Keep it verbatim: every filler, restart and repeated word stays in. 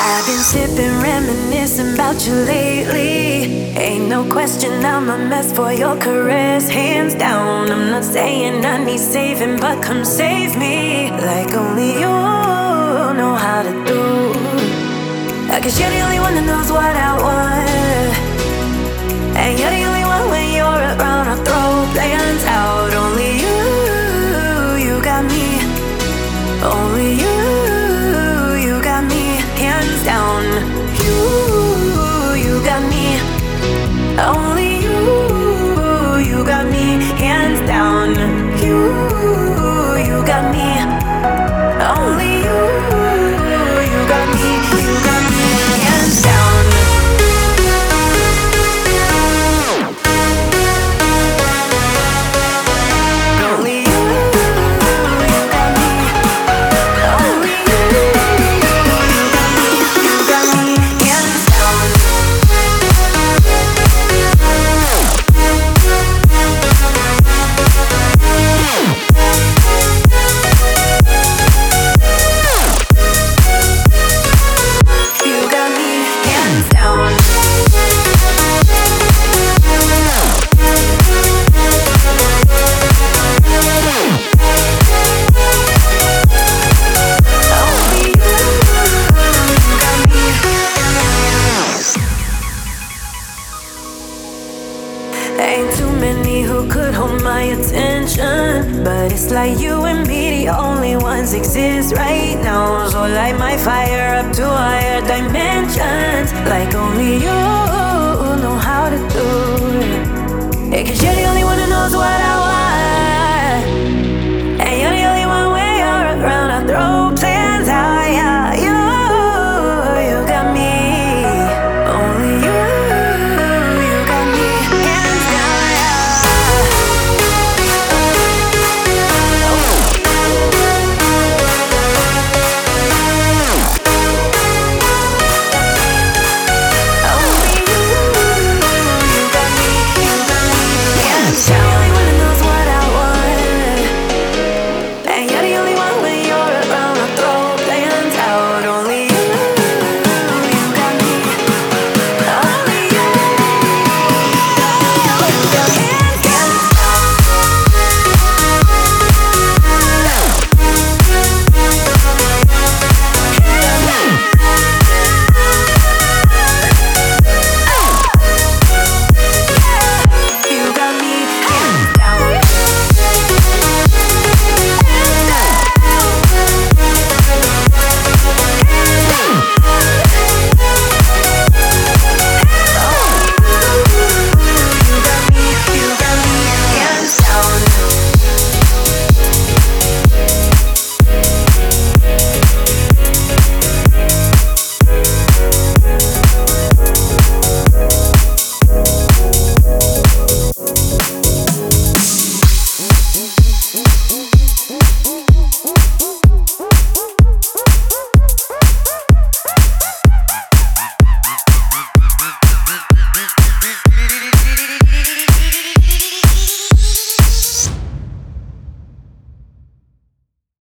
I've been sipping, reminiscing about you lately. Ain't no question I'm a mess for your caress, hands down. I'm not saying I need saving, but come save me like only you know how to do. I guess you're the only one that knows what I want, and you're the only one when you're around. I throw plans out. Only you, you got me. Only you, you got me. Hands down. You, you got me. Only you, you got me. Hands down. You, you got me. Only you, you got me. You got me. Hands down. Ain't too many who could hold my attention, but it's like you and me, the only ones exist right now. So light my fire up to higher dimensions, like only you know how to do it. Yeah, 'cause you're the only one who knows what I want.